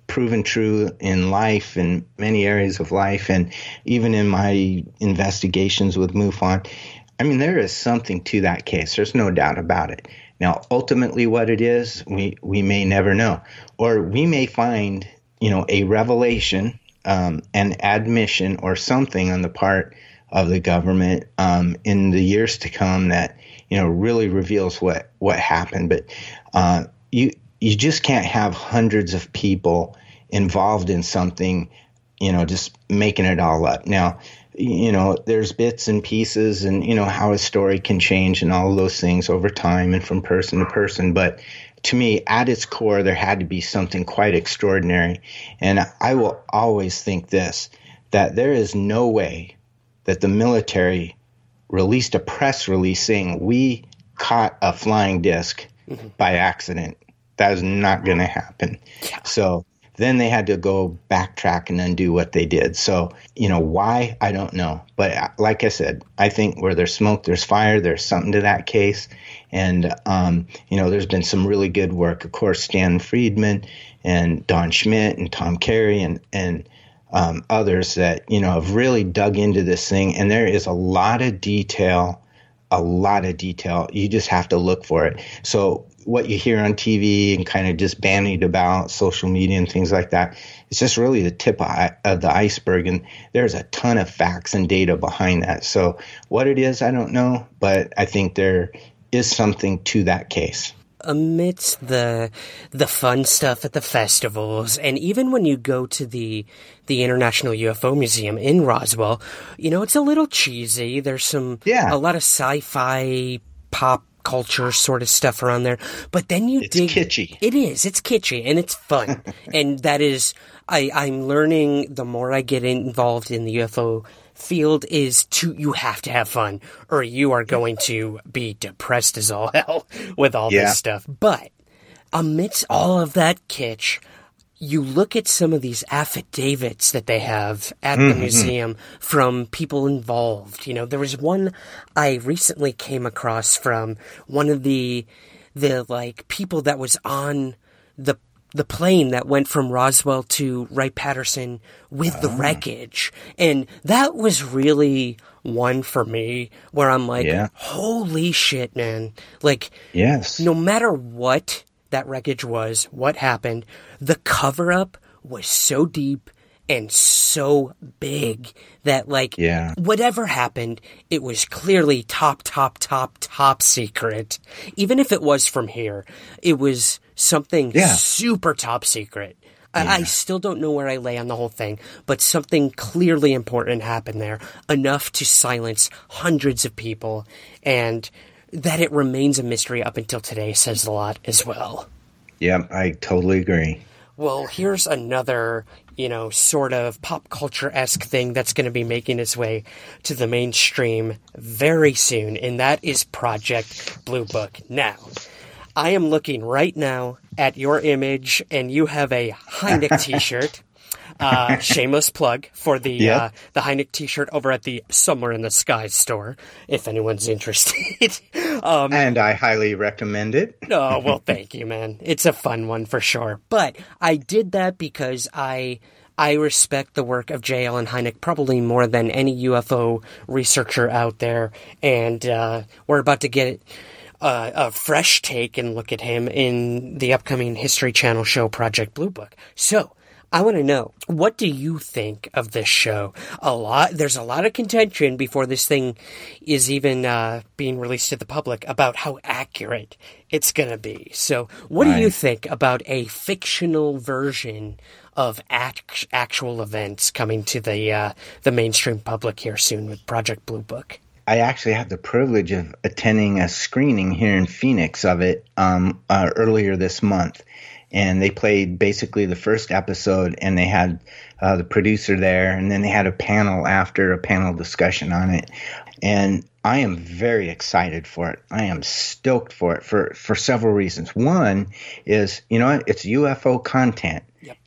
proven true in life, in many areas of life, and even in my investigations with MUFON. I mean, there is something to that case. There's no doubt about it. Now, ultimately what it is, we may never know. Or we may find, a revelation, an admission or something on the part of the government in the years to come that, really reveals what happened. But you just can't have hundreds of people involved in something, just making it all up. Now, there's bits and pieces and, how a story can change and all of those things over time and from person to person. But to me, at its core, there had to be something quite extraordinary. And I will always think this, that there is no way that the military released a press release saying we caught a flying disc by accident. That is not going to happen. Yeah. So then they had to go backtrack and undo what they did. So, why? I don't know. But like I said, I think where there's smoke, there's fire. There's something to that case. And, there's been some really good work. Of course, Stan Friedman and Don Schmidt and Tom Carey and others that, have really dug into this thing. And there is a lot of detail. You just have to look for it. So what you hear on TV and kind of just bandied about social media and things like that, it's just really the tip of the iceberg. And there's a ton of facts and data behind that. So what it is, I don't know, but I think there is something to that case. Amidst the fun stuff at the festivals, and even when you go to the International UFO Museum in Roswell, it's a little cheesy. There's a lot of sci-fi pop culture sort of stuff around there, but then it's kitschy. It's kitschy and it's fun. And that is, I'm learning the more I get involved in the UFO field is you have to have fun or you are going to be depressed as all hell with all this stuff. But amidst all of that kitsch, you look at some of these affidavits that they have at the museum from people involved. There was one I recently came across from one of the people that was on the plane that went from Roswell to Wright-Patterson with the wreckage. And that was really one for me where I'm like, holy shit, man. No matter what that wreckage was, what happened, the cover-up was so deep and so big that, whatever happened, it was clearly top secret. Even if it was from here, it was something super top secret. I still don't know where I lay on the whole thing, but something clearly important happened there, enough to silence hundreds of people, and that it remains a mystery up until today says a lot as well. Yeah, I totally agree. Well, here's another, sort of pop culture-esque thing that's going to be making its way to the mainstream very soon, and that is Project Blue Book. Now, I am looking right now at your image, and you have a Hynek t-shirt. Shameless plug for the Hynek t-shirt over at the Somewhere in the Skies store, if anyone's interested. And I highly recommend it. Oh, well, thank you, man. It's a fun one for sure. But I did that because I respect the work of J. Allen Hynek probably more than any UFO researcher out there. And we're about to get a fresh take and look at him in the upcoming History Channel show Project Blue Book. So I want to know, what do you think of this show? There's a lot of contention before this thing is even being released to the public about how accurate it's going to be. So what do you think about a fictional version of actual events coming to the mainstream public here soon with Project Blue Book? I actually had the privilege of attending a screening here in Phoenix of it earlier this month. And they played basically the first episode, and they had the producer there, and then they had a panel discussion on it. And I am very excited for it. I am stoked for it for several reasons. One is, it's UFO content. Yep.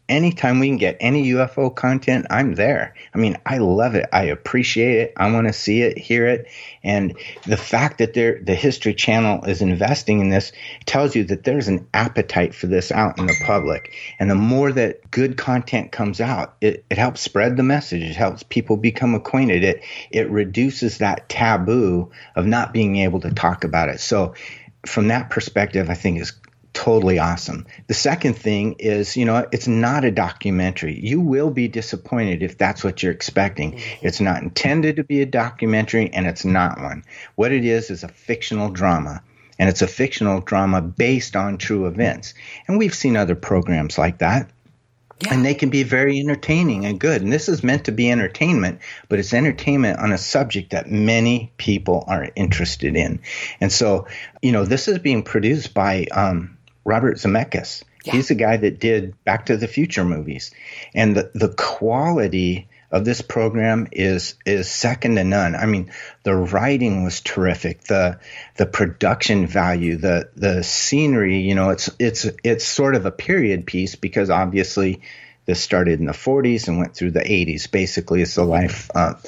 anytime we can get any UFO content, I'm there. I mean, I love it. I appreciate it. I want to see it, hear it. And the fact that the History Channel is investing in this tells you that there's an appetite for this out in the public. And the more that good content comes out, it helps spread the message. It helps people become acquainted. It reduces that taboo of not being able to talk about it. So from that perspective, I think is totally awesome. The second thing is, it's not a documentary. You will be disappointed if that's what you're expecting. It's not intended to be a documentary, and it's not one. What it is a fictional drama, and it's a fictional drama based on true events. And we've seen other programs like that. Yeah. And they can be very entertaining and good. And this is meant to be entertainment, but it's entertainment on a subject that many people are interested in. And so, this is being produced by Robert Zemeckis. Yeah. He's the guy that did Back to the Future movies. And the quality of this program is second to none. I mean, the writing was terrific. The production value, the scenery, it's sort of a period piece because obviously this started in the 40s and went through the 80s. Basically, it's the life of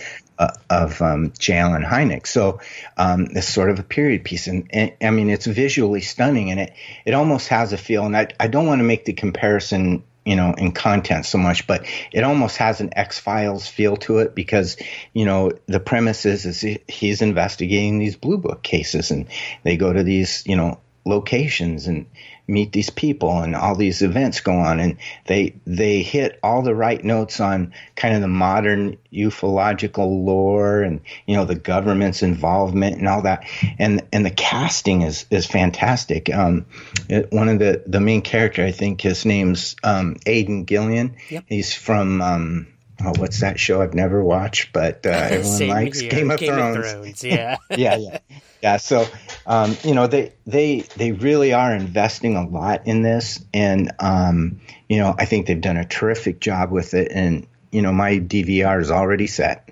J. Allen Hynek. So it's sort of a period piece. And I mean, it's visually stunning, and it almost has a feel. And I don't want to make the comparison, in content so much, but it almost has an X-Files feel to it because, the premise is he's investigating these Blue Book cases, and they go to these, locations and meet these people, and all these events go on, and they hit all the right notes on kind of the modern ufological lore and the government's involvement and all that, and the casting is fantastic. One of the main character, I think his name's Aidan Gillen. Yep. He's from what's that show I've never watched, but everyone likes Game of Thrones. Yeah. Yeah. So, they really are investing a lot in this. And, I think they've done a terrific job with it. And, my DVR is already set.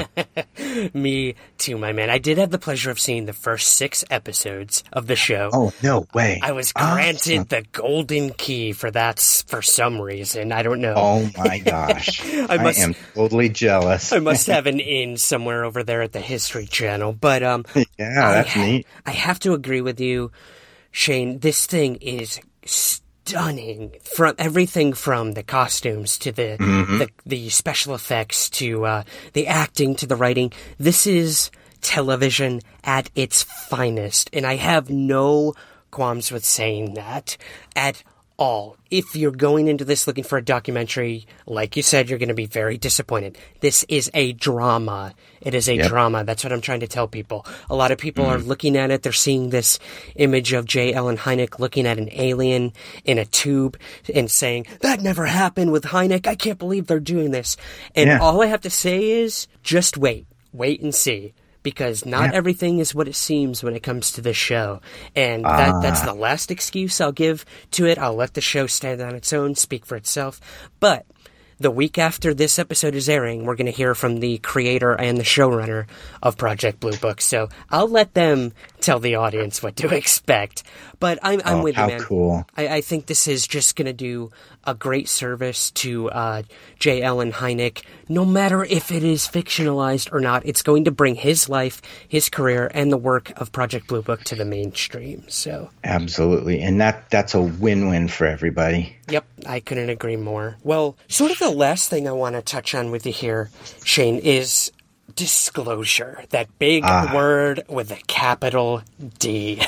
Me too, my man. I did have the pleasure of seeing the first 6 episodes of the show. Oh, no way. I was granted the golden key for that for some reason. I don't know. Oh, my gosh. I am totally jealous. I must have an in somewhere over there at the History Channel. But yeah, that's neat. I have to agree with you, Shane. This thing is stunning, from everything from the costumes to the special effects to the acting to the writing. This is television at its finest, and I have no qualms with saying that at all. If you're going into this looking for a documentary, like you said, you're going to be very disappointed. This is a drama. It is a drama. That's what I'm trying to tell people. A lot of people are looking at it. They're seeing this image of J. Allen Hynek looking at an alien in a tube and saying, that never happened with Hynek. I can't believe they're doing this. And all I have to say is just wait and see. Because not everything is what it seems when it comes to this show. And that's the last excuse I'll give to it. I'll let the show stand on its own, speak for itself. But the week after this episode is airing, we're going to hear from the creator and the showrunner of Project Blue Book. So I'll let them tell the audience what to expect. But I'm with you, man. How cool. I think this is just going to do a great service to J. Allen Hynek. No matter if it is fictionalized or not, it's going to bring his life, his career, and the work of Project Blue Book to the mainstream. So absolutely. And that's a win-win for everybody. Yep, I couldn't agree more. Well, sort of the last thing I want to touch on with you here, Shane, is disclosure. That big word with a capital D.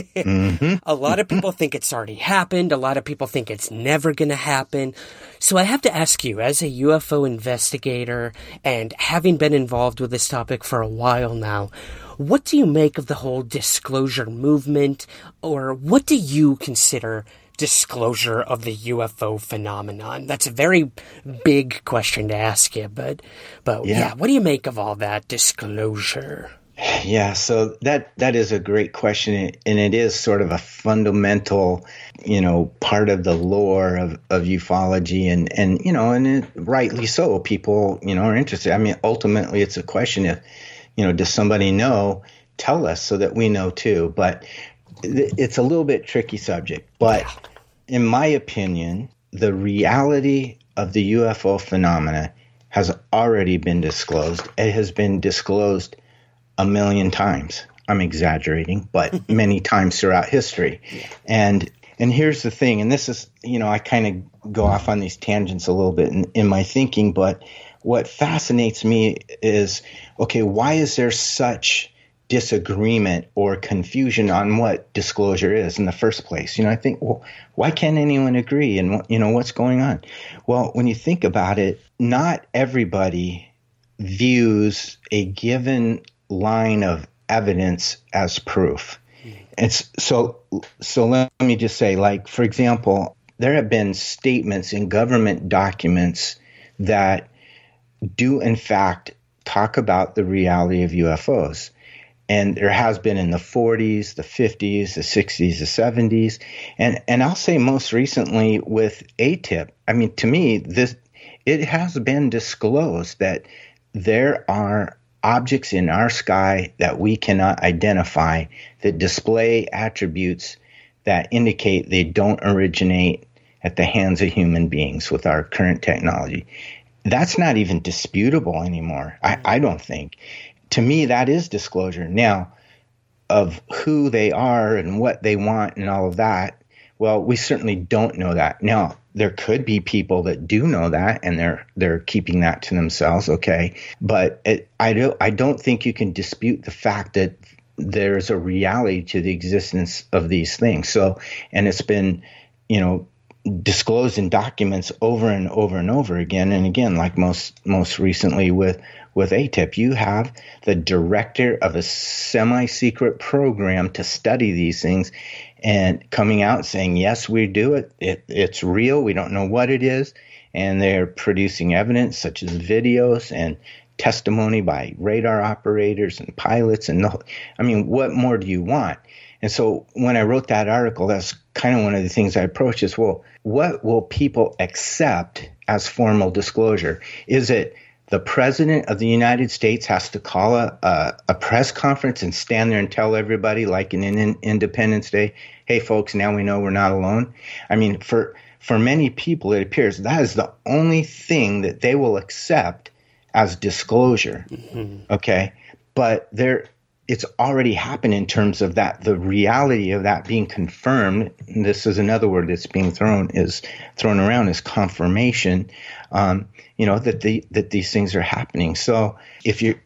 A lot of people think it's already happened. A lot of people think it's never going to happen. So I have to ask you, as a UFO investigator and having been involved with this topic for a while now, what do you make of the whole disclosure movement, or what do you consider disclosure of the UFO phenomenon? That's a very big question to ask you, but yeah, what do you make of all that disclosure? Yeah, so that is a great question, and it is sort of a fundamental, part of the lore of ufology, and rightly so. People, are interested. I mean, ultimately, it's a question of, does somebody know? Tell us so that we know too. But it's a little bit tricky subject. But in my opinion, the reality of the UFO phenomena has already been disclosed. It has been disclosed 1 million times. I'm exaggerating, but many times throughout history. And here's the thing, and this is, I kind of go off on these tangents a little bit in my thinking, but what fascinates me is, okay, why is there such disagreement or confusion on what disclosure is in the first place? I think, well, why can't anyone agree? And, what's going on? Well, when you think about it, not everybody views a given line of evidence as proof. It's so let me just say, like, for example, there have been statements in government documents that do in fact talk about the reality of UFOs. And there has been in the 40s, the 50s, the 60s, the 70s. And I'll say most recently with ATIP, I mean, to me, it has been disclosed that there are objects in our sky that we cannot identify that display attributes that indicate they don't originate at the hands of human beings with our current technology. That's not even disputable anymore, I don't think. To me, that is disclosure. Now, of who they are and what they want and all of that, well, we certainly don't know that. Now, there could be people that do know that, and they're keeping that to themselves, okay? But I don't think you can dispute the fact that there's a reality to the existence of these things. So, and it's been, disclosed in documents over and over and over again and again, like most recently with ATIP. You have the director of a semi-secret program to study these things and coming out saying, yes, we do it. It's real. We don't know what it is. And they're producing evidence such as videos and testimony by radar operators and pilots. And what more do you want? And so when I wrote that article, that's kind of one of the things I approached is, well, what will people accept as formal disclosure? Is it the president of the United States has to call a press conference and stand there and tell everybody, like in Independence Day, hey, folks, now we know we're not alone? I mean, for many people, it appears that is the only thing that they will accept as disclosure. Mm-hmm. Okay. But it's already happened in terms of that, the reality of that being confirmed. And this is another word that's being thrown around is confirmation. That these things are happening. So if you're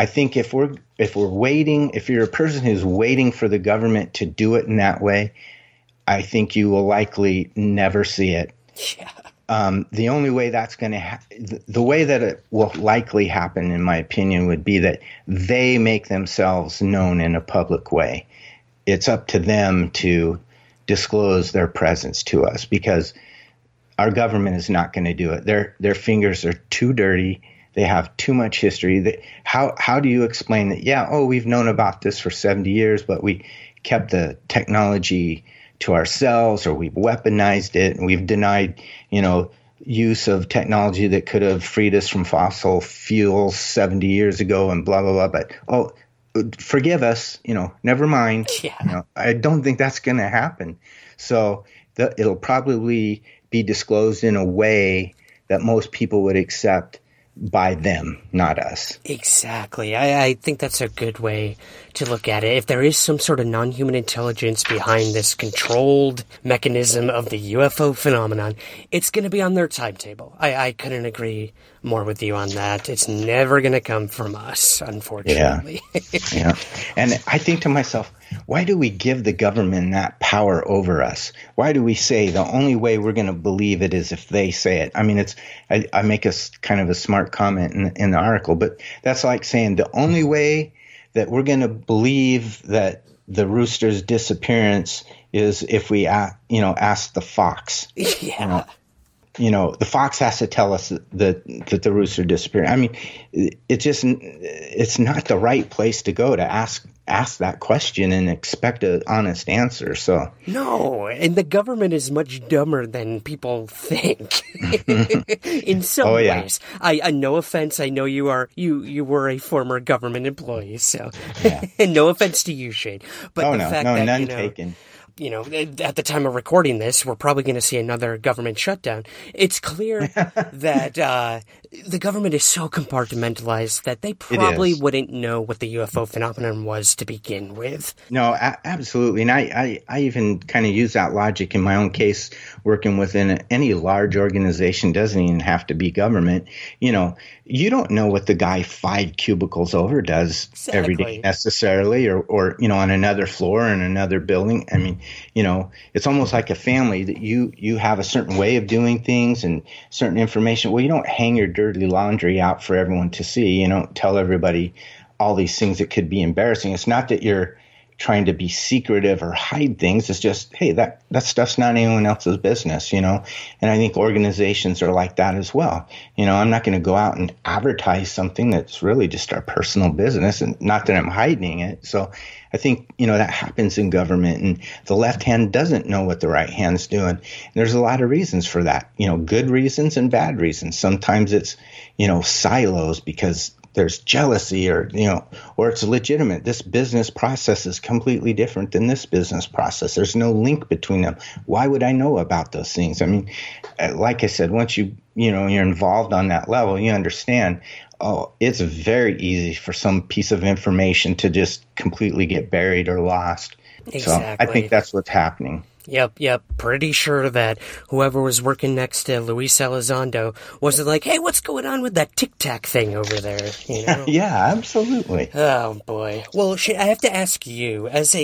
a person who's waiting for the government to do it in that way, I think you will likely never see it. Yeah. The only way that's going to the way that it will likely happen, in my opinion, would be that they make themselves known in a public way. It's up to them to disclose their presence to us, because our government is not going to do it. Their fingers are too dirty. They have too much history. How do you explain that? Yeah, we've known about this for 70 years, but we kept the technology to ourselves, or we've weaponized it, and we've denied, use of technology that could have freed us from fossil fuels 70 years ago, and blah, blah, blah. But, forgive us, never mind. Yeah. I don't think that's going to happen. So it'll probably be disclosed in a way that most people would accept by them, not us. Exactly. I think that's a good way to look at it. If there is some sort of non-human intelligence behind this controlled mechanism of the UFO phenomenon, it's going to be on their timetable. I couldn't agree more with you on that. It's never going to come from us, unfortunately. Yeah. And I think to myself, why do we give the government that power over us? Why do we say the only way we're going to believe it is if they say it? I mean, I make a kind of a smart comment in the article, but that's like saying the only way that we're going to believe that the rooster's disappearance is if we ask the fox. Yeah. The fox has to tell us that the rooster disappeared. I mean, it's not the right place to go to ask that question and expect an honest answer. So no, and the government is much dumber than people think. In some ways, no offense. I know you were a former government employee, so yeah. No offense to you, Shane. But none taken. at the time of recording this, we're probably going to see another government shutdown. It's clear that the government is so compartmentalized that they probably wouldn't know what the UFO phenomenon was to begin with. No, absolutely. And I even kind of use that logic in my own case, working within any large organization. Doesn't even have to be government. You don't know what the guy 5 cubicles over does every day necessarily, or on another floor in another building. I mean, it's almost like a family that you have a certain way of doing things and certain information. Well, you don't hang your dirty laundry out for everyone to see. You don't tell everybody all these things that could be embarrassing. It's not that you're trying to be secretive or hide things. It's just, hey, that stuff's not anyone else's business, And I think organizations are like that as well. I'm not going to go out and advertise something that's really just our personal business, and not that I'm hiding it. So I think, that happens in government, and the left hand doesn't know what the right hand's doing. And there's a lot of reasons for that, good reasons and bad reasons. Sometimes it's, silos because there's jealousy, or it's legitimate. This business process is completely different than this business process. There's no link between them. Why would I know about those things? I mean, like I said, once you're involved on that level, you understand, it's very easy for some piece of information to just completely get buried or lost. Exactly. So I think that's what's happening. Yep. Pretty sure that whoever was working next to Luis Elizondo wasn't like, hey, what's going on with that Tic Tac thing over there? Yeah, absolutely. Oh, boy. Well, I have to ask you, as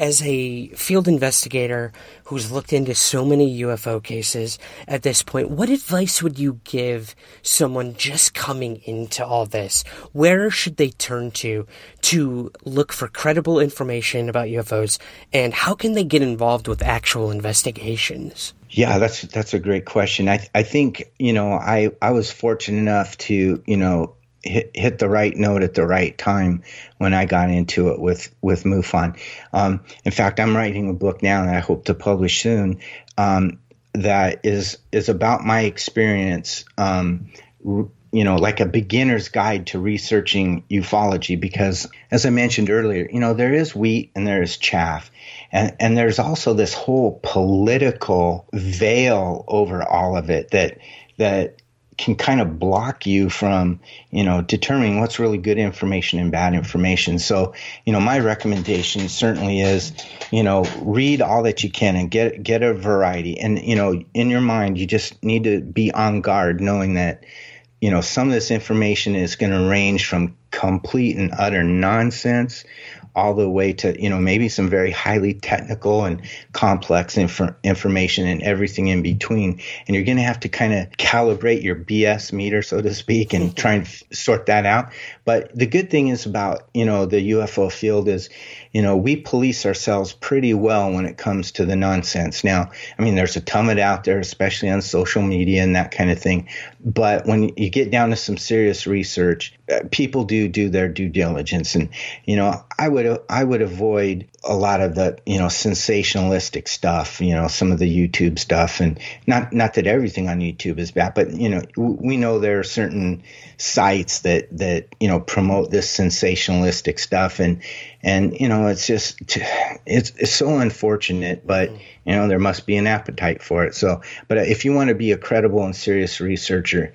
a field investigator who's looked into so many UFO cases at this point, what advice would you give someone just coming into all this? Where should they turn to look for credible information about UFOs, and how can they get involved with actual investigations? Yeah, that's a great question. I think, I was fortunate enough to, hit the right note at the right time when I got into it with MUFON. In fact, I'm writing a book now that I hope to publish soon, that is about my experience, like a beginner's guide to researching ufology, because as I mentioned earlier, there is wheat and there is chaff. And there's also this whole political veil over all of it that can kind of block you from, determining what's really good information and bad information. So, my recommendation certainly is, read all that you can and get a variety. And, in your mind, you just need to be on guard, knowing that, some of this information is going to range from complete and utter nonsense all the way to, maybe some very highly technical and complex information and everything in between. And you're going to have to kind of calibrate your BS meter, so to speak, and try and sort that out. But the good thing is about, the UFO field is, we police ourselves pretty well when it comes to the nonsense. Now, I mean, there's a ton of it out there, especially on social media and that kind of thing. But when you get down to some serious research, people do their due diligence. And, I would avoid a lot of the, sensationalistic stuff, some of the YouTube stuff. And not that everything on YouTube is bad, but, we know there are certain sites that promote this sensationalistic stuff. And it's just, it's so unfortunate, but, there must be an appetite for it. So, but if you want to be a credible and serious researcher,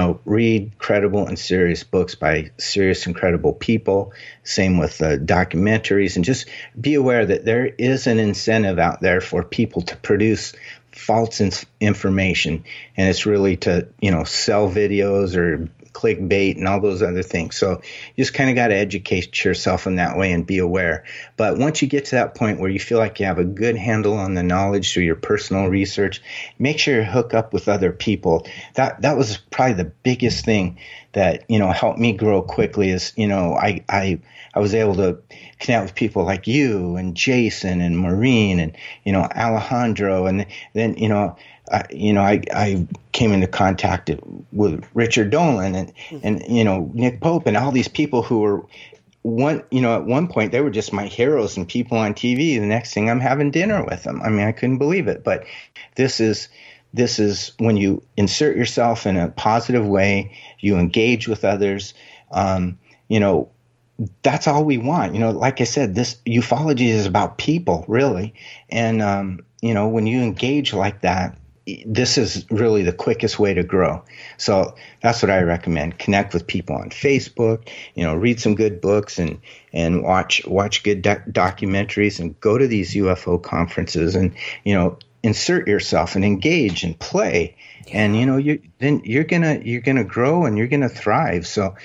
read credible and serious books by serious and credible people. Same with documentaries, and just be aware that there is an incentive out there for people to produce false information. And it's really to, sell videos or clickbait and all those other things. So you just kind of got to educate yourself in that way and be aware. But once you get to that point where you feel like you have a good handle on the knowledge through your personal research, make sure you hook up with other people. That was probably the biggest thing that, helped me grow quickly is, I was able to connect with people like you and Jason and Maureen and, Alejandro. And then, I came into contact with Richard Dolan and Nick Pope and all these people who were at one point they were just my heroes and people on TV. The next thing I'm having dinner with them. I mean, I couldn't believe it. But this is when you insert yourself in a positive way, you engage with others, that's all we want. Like I said, this ufology is about people, really. And, when you engage like that, this is really the quickest way to grow. So that's what I recommend. Connect with people on Facebook, read some good books and watch good documentaries and go to these UFO conferences and, insert yourself and engage and play. Yeah. And, you're going to grow and you're going to thrive. So,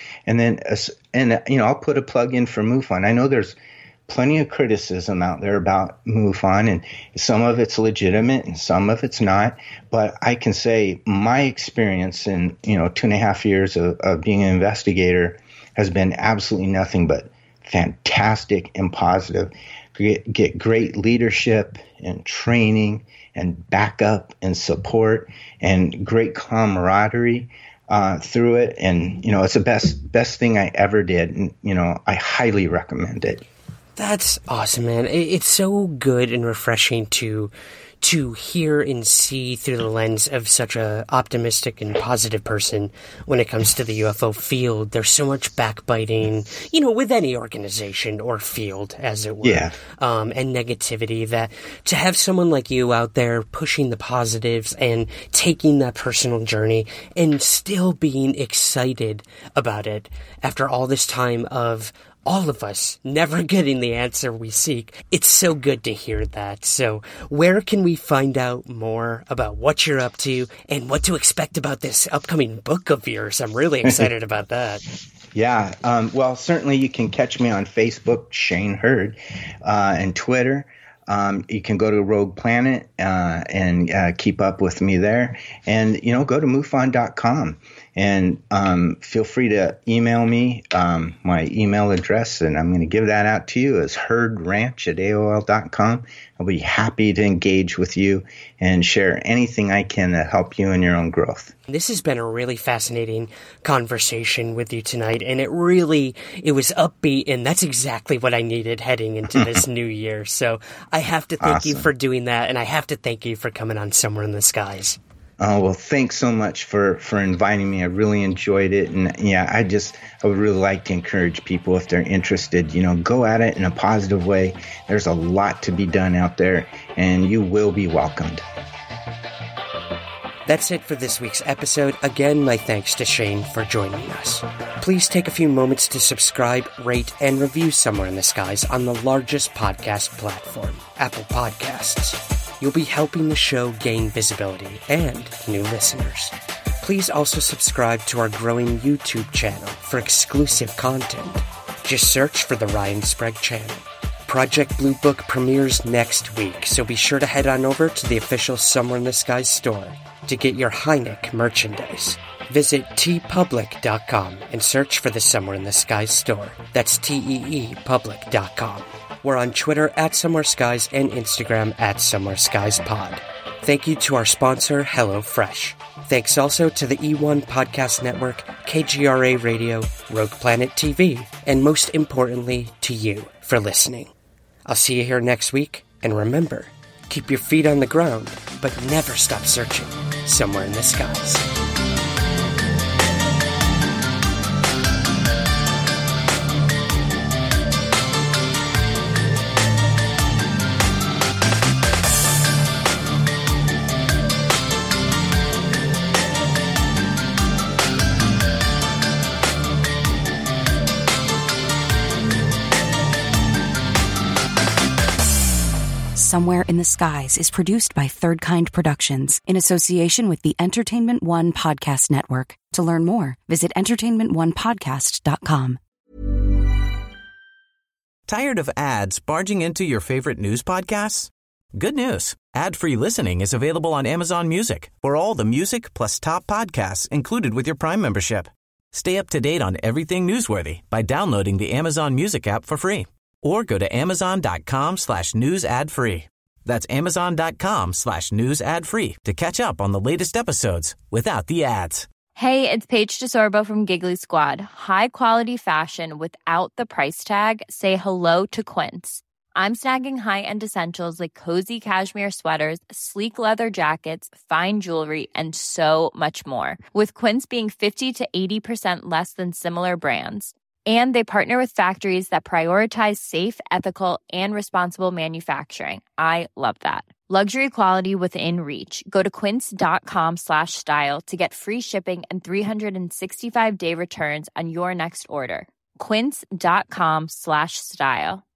I'll put a plug in for MUFON. I know there's plenty of criticism out there about MUFON, and some of it's legitimate and some of it's not. But I can say my experience in 2.5 years of being an investigator has been absolutely nothing but fantastic and positive. Get great leadership and training and backup and support and great camaraderie through it. And it's the best thing I ever did. And I highly recommend it. That's awesome, man. It's so good and refreshing to hear and see through the lens of such a optimistic and positive person when it comes to the UFO field. There's so much backbiting, with any organization or field, as it were, yeah. And negativity, that to have someone like you out there pushing the positives and taking that personal journey and still being excited about it after all this time of all of us never getting the answer we seek. It's so good to hear that. So where can we find out more about what you're up to and what to expect about this upcoming book of yours? I'm really excited about that. Yeah. Well, certainly you can catch me on Facebook, Shane Hurd, and Twitter. You can go to Rogue Planet and keep up with me there. And, go to MUFON.com. And feel free to email me my email address, and I'm going to give that out to you as herdranch@aol.com. I'll be happy to engage with you and share anything I can to help you in your own growth. This has been a really fascinating conversation with you tonight, and it was upbeat, and that's exactly what I needed heading into this new year. So I have to thank you for doing that, and I have to thank you for coming on Somewhere in the Skies. Oh, well, thanks so much for inviting me. I really enjoyed it. And yeah, I would really like to encourage people, if they're interested, go at it in a positive way. There's a lot to be done out there, and you will be welcomed. That's it for this week's episode. Again, my thanks to Shane for joining us. Please take a few moments to subscribe, rate, and review Somewhere in the Skies on the largest podcast platform, Apple Podcasts. You'll be helping the show gain visibility and new listeners. Please also subscribe to our growing YouTube channel for exclusive content. Just search for the Ryan Sprague channel. Project Blue Book premieres next week, so be sure to head on over to the official Somewhere in the Skies store to get your Hynek merchandise. Visit teepublic.com and search for the Somewhere in the Skies store. That's teepublic.com. We're on Twitter @SomewhereSkies and Instagram @SomewhereSkiesPod. Thank you to our sponsor, HelloFresh. Thanks also to the E1 Podcast Network, KGRA Radio, Rogue Planet TV, and most importantly, to you for listening. I'll see you here next week, and remember, keep your feet on the ground, but never stop searching somewhere in the skies. Somewhere in the Skies is produced by Third Kind Productions in association with the Entertainment One Podcast Network. To learn more, visit entertainmentonepodcast.com. Tired of ads barging into your favorite news podcasts? Good news. Ad-free listening is available on Amazon Music for all the music plus top podcasts included with your Prime membership. Stay up to date on everything newsworthy by downloading the Amazon Music app for free. Or go to amazon.com/news ad free. That's amazon.com/news ad free to catch up on the latest episodes without the ads. Hey, it's Paige DeSorbo from Giggly Squad. High quality fashion without the price tag. Say hello to Quince. I'm snagging high-end essentials like cozy cashmere sweaters, sleek leather jackets, fine jewelry, and so much more. With Quince being 50 to 80% less than similar brands. And they partner with factories that prioritize safe, ethical, and responsible manufacturing. I love that. Luxury quality within reach. Go to quince.com/style to get free shipping and 365-day returns on your next order. Quince.com/style.